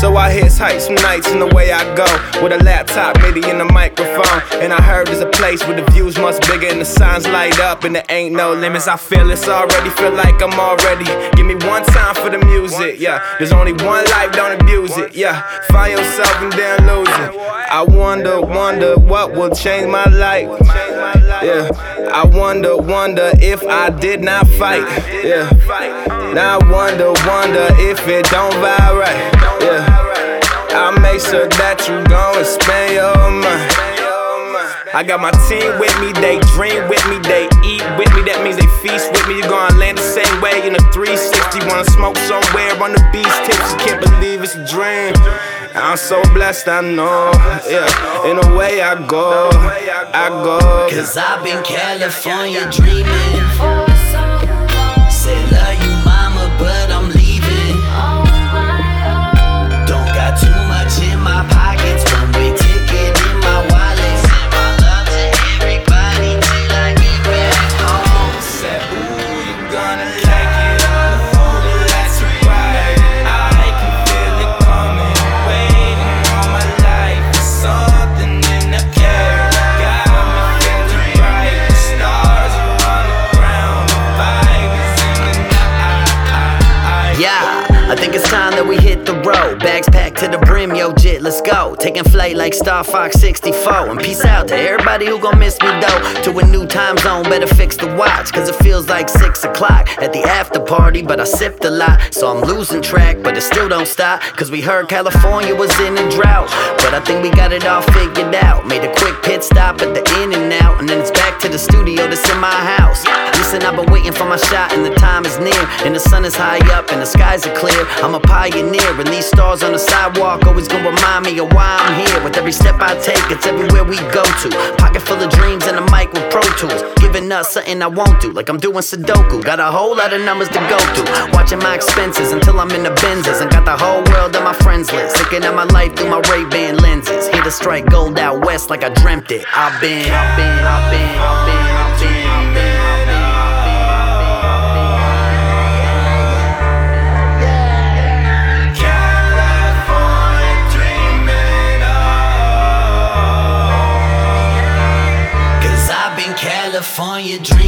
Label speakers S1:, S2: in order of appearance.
S1: So I hit heights some nights in the way I go, with a laptop, MIDI in the microphone. And I heard there's a place where the views much bigger and the signs light up and there ain't no limits. I feel it's already, feel like I'm already. Give me one time for the music, yeah. There's only one life, don't abuse it, yeah. Find yourself and then lose it. I wonder what will change my life, yeah. I wonder if I did not fight, yeah. Now I wonder if it don't vibe right, yeah. I'll make sure that you gon' spend your money. I got my team with me, they dream with me, they eat with me, that means they feast with me. You gon' land the same way in a 360. Wanna smoke somewhere on the beach tips, you can't believe it's a dream. I'm so blessed, I know, yeah. In a way I go.
S2: Cause I've been California dreaming. Say love you mama, but I'm leaving. Don't got too much in my pockets, one-way ticket in my wallet. Send my love to everybody till I get back home.
S1: Said, ooh, you gonna like it, ooh, that's right. I can feel it coming, waiting all my life. There's something in the air, got me feeling bright. The stars are on the ground, the vibe is in the night.
S2: Yeah, I think it's time that we hit the road. Bags packed to the brim, yo, jit, let's go. Taking flight like Star Fox 64. And peace out to everybody who gon' miss me though. To a new time zone, better fix the watch. Cause it feels like 6 o'clock at the after party. But I sipped a lot, so I'm losing track. But it still don't stop, cause we heard California was in a drought. But I think we got it all figured out. Made a quick pit stop at the In and Out, and then it's back to the studio that's in my house. Listen, I've been waiting for my shot and the time is near. And the sun is high up and the skies are clear. I'm a pioneer, and these stars on the sidewalk always gonna remind me of why I'm here. With every step I take, it's everywhere we go to. Pocket full of dreams and a mic with Pro Tools. Giving us something I won't do, like I'm doing Sudoku. Got a whole lot of numbers to go through. Watching my expenses until I'm in the Benzes. And got the whole world on my friends list. Looking at my life through my Ray-Ban lenses. Here to strike gold out west like I dreamt it. I've been. California dream.